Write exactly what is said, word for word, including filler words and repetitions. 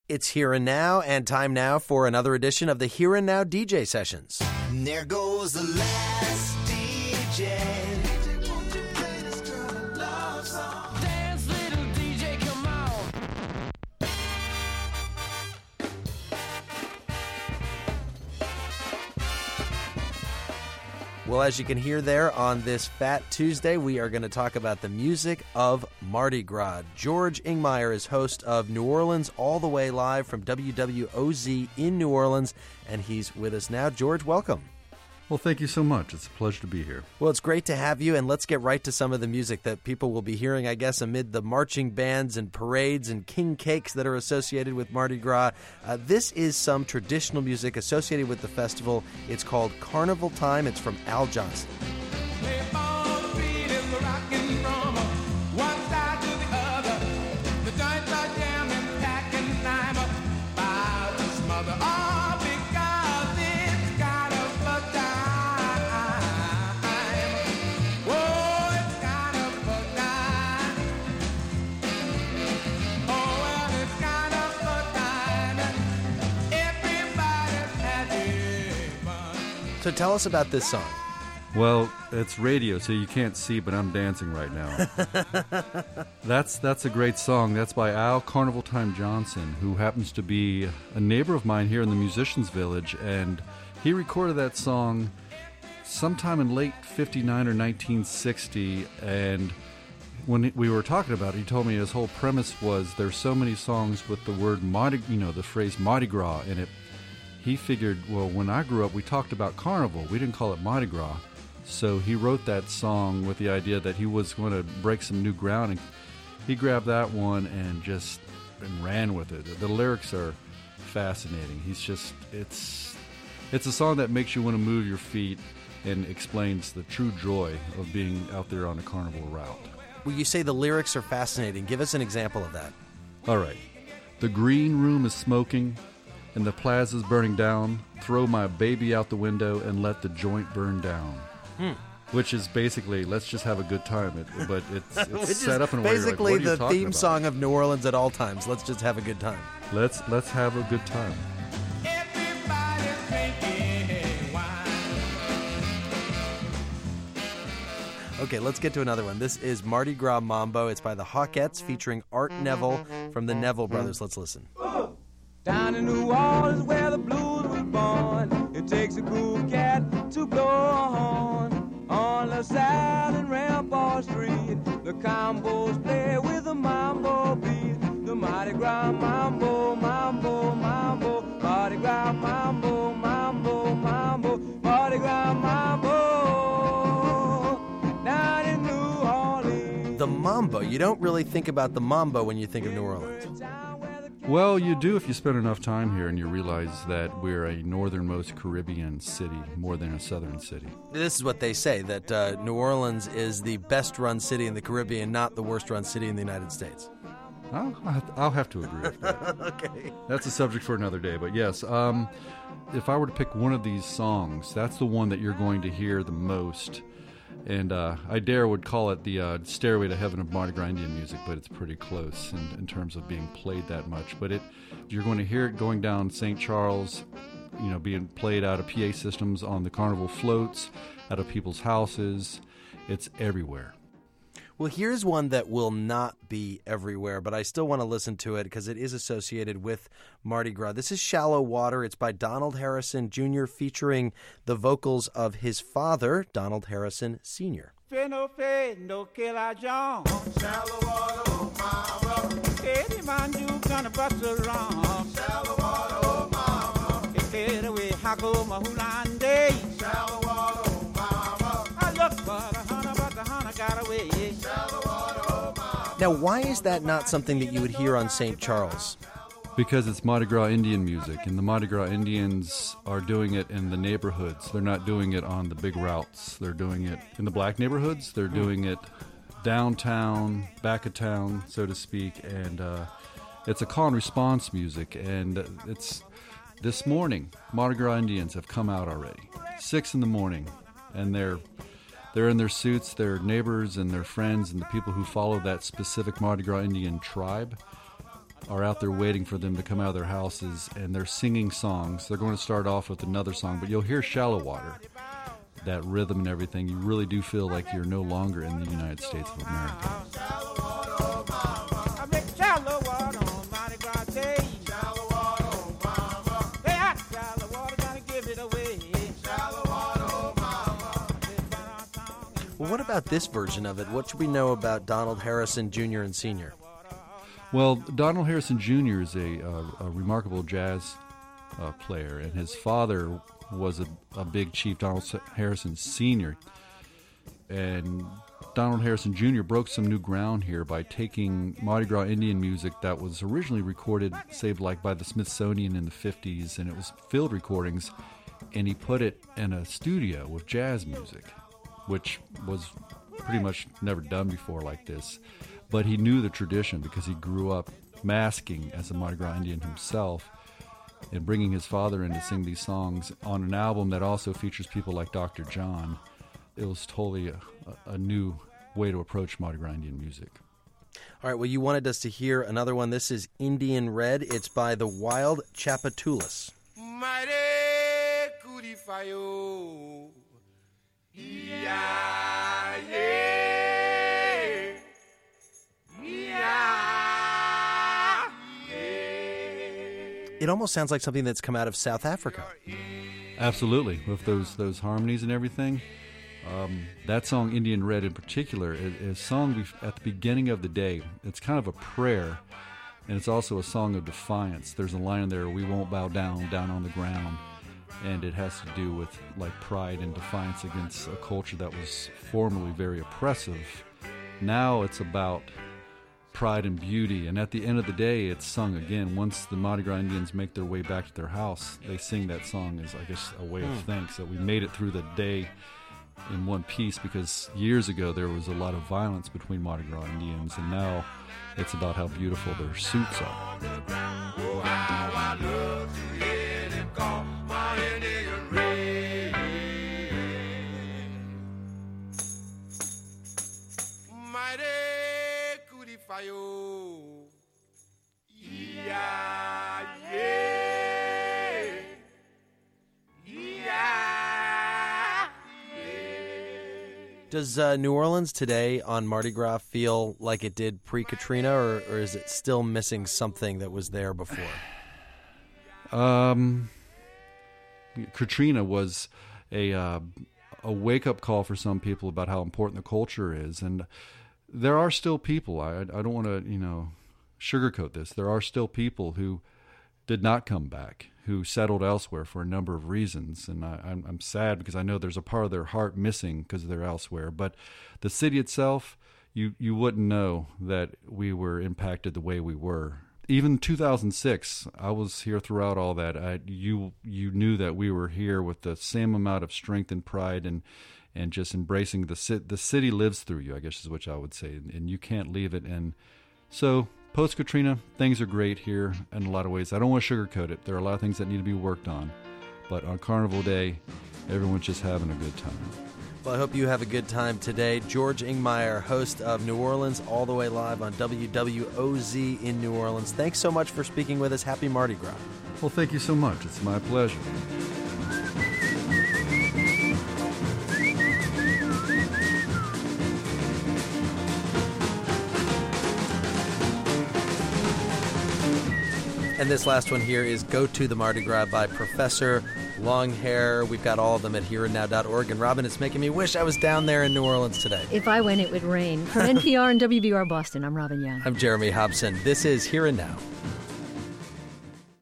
It's Here and Now, and time now for another edition of the Here and Now D J Sessions. And there goes the last D J. Well, as you can hear there on this Fat Tuesday, we are going to talk about the music of Mardi Gras. George Ingmeyer is host of New Orleans All the Way Live from W W O Z in New Orleans, and he's with us now. George, welcome. Well, thank you so much. It's a pleasure to be here. Well, it's great to have you, and let's get right to some of the music that people will be hearing, I guess, amid the marching bands and parades and king cakes that are associated with Mardi Gras. Uh, this is some traditional music associated with the festival. It's called Carnival Time. It's from Al Johnson. So tell us about this song. Well, it's radio, so you can't see, but I'm dancing right now. that's that's a great song. That's by Al Carnival Time Johnson, who happens to be a neighbor of mine here in the Musicians Village, and he recorded that song sometime in late fifty-nine or nineteen sixty, and when we were talking about it, he told me his whole premise was there's so many songs with the word Mardi, you know, the phrase Mardi Gras in it. He figured, well, when I grew up, we talked about carnival. We didn't call it Mardi Gras. So he wrote that song with the idea that he was going to break some new ground. And he grabbed that one and just and ran with it. The lyrics are fascinating. He's just, it's, it's a song that makes you want to move your feet and explains the true joy of being out there on a carnival route. Well, you say the lyrics are fascinating. Give us an example of that. All right. The green room is smoking and the plaza's burning down. Throw my baby out the window and let the joint burn down. Hmm. Which is basically, let's just have a good time. It, but it's, it's set up in a way basically like, the theme about? song of New Orleans at all times. Let's just have a good time. Let's let's have a good time. Okay, let's get to another one. This is Mardi Gras Mambo. It's by the Hawkettes featuring Art Neville from the Neville Brothers. Let's listen. Down in New Orleans where the blues was born, it takes a cool cat to blow a horn. On LaSalle and Rampart Street, the combos play with the mambo beat. The Mardi Gras Mambo, Mambo, Mambo, Mardi Gras Mambo, Mambo, Mambo, Mardi Gras Mambo, down in New Orleans. The mambo. You don't really think about the mambo when you think of New Orleans. Well, you do if you spend enough time here and you realize that we're a northernmost Caribbean city more than a southern city. This is what they say, that uh, New Orleans is the best-run city in the Caribbean, not the worst-run city in the United States. I'll, I'll have to agree with that. Okay. That's a subject for another day, but yes, um, if I were to pick one of these songs, that's the one that you're going to hear the most. And uh, I dare would call it the uh, Stairway to Heaven of Mardi Gras Indian music, but it's pretty close in, in terms of being played that much. But it, you're going to hear it going down Saint Charles, you know, being played out of P A systems on the carnival floats, out of people's houses. It's everywhere. Well, here's one that will not be everywhere, but I still want to listen to it because it is associated with Mardi Gras. This is Shallow Water. It's by Donald Harrison Junior featuring the vocals of his father, Donald Harrison Senior Shallow water, oh mama. Any man you gonna bust around. Shallow water, oh mama. Get away, hako mahulande. Shallow water, oh mama. I look for the hunter, but the hunter got away. Shallow water, oh mama. Now, why is that not something that you would hear on Saint Charles? Because it's Mardi Gras Indian music, and the Mardi Gras Indians are doing it in the neighborhoods. They're not doing it on the big routes. They're doing it in the black neighborhoods. They're doing it downtown, back of town, so to speak, and uh, it's a call and response music. And it's this morning, Mardi Gras Indians have come out already, six in the morning, and they're they're in their suits. Their neighbors and their friends and the people who follow that specific Mardi Gras Indian tribe are out there waiting for them to come out of their houses, and they're singing songs. They're going to start off with another song, but you'll hear Shallow Water, that rhythm and everything. You really do feel like you're no longer in the United States of America. Well, what about this version of it? What should we know about Donald Harrison Junior and Senior? Well, Donald Harrison Junior is a, uh, a remarkable jazz uh, player, and his father was a, a big chief, Donald Harrison Senior And Donald Harrison Junior broke some new ground here by taking Mardi Gras Indian music that was originally recorded, saved like by the Smithsonian in the fifties, and it was field recordings, and he put it in a studio with jazz music, which was pretty much never done before like this. But he knew the tradition because he grew up masking as a Mardi Gras Indian himself and bringing his father in to sing these songs on an album that also features people like Doctor John. It was totally a, a new way to approach Mardi Gras Indian music. All right, well, you wanted us to hear another one. This is Indian Red. It's by the Wild Chapatulas. Mighty Cootie Fayo. Yeah, yeah. Yeah, It almost sounds like something that's come out of South Africa. Absolutely, with those those harmonies and everything. Um, that song, Indian Red in particular, is, is sung at the beginning of the day. It's kind of a prayer, and it's also a song of defiance. There's a line in there, "We won't bow down, down on the ground," and it has to do with like pride and defiance against a culture that was formerly very oppressive. Now it's about pride and beauty, and at the end of the day, it's sung again. Once the Mardi Gras Indians make their way back to their house, they sing that song as, I guess, a way of thanks that we made it through the day in one piece, because years ago there was a lot of violence between Mardi Gras Indians, and now it's about how beautiful their suits are. Yeah, yeah. Yeah, yeah. Does uh, New Orleans today on Mardi Gras feel like it did pre-Katrina, or, or is it still missing something that was there before? Um, Katrina was a uh, a wake-up call for some people about how important the culture is, and there are still people, I, I don't want to, you know, sugarcoat this. There are still people who did not come back, who settled elsewhere for a number of reasons. And I, I'm, I'm sad because I know there's a part of their heart missing because they're elsewhere. But the city itself, you, you wouldn't know that we were impacted the way we were. Even two thousand six, I was here throughout all that. I, you you knew that we were here with the same amount of strength and pride and and just embracing the city. The city lives through you, I guess is what I would say, and you can't leave it. And so post-Katrina, things are great here in a lot of ways. I don't want to sugarcoat it. There are a lot of things that need to be worked on. But on Carnival Day, everyone's just having a good time. Well, I hope you have a good time today. George Ingmeyer, host of New Orleans All the Way Live on W W O Z in New Orleans. Thanks so much for speaking with us. Happy Mardi Gras. Well, thank you so much. It's my pleasure. And this last one here is Go to the Mardi Gras by Professor Longhair. We've got all of them at here and now dot org. And Robin, it's making me wish I was down there in New Orleans today. If I went, it would rain. From N P R and W B U R Boston, I'm Robin Young. I'm Jeremy Hobson. This is Here and Now.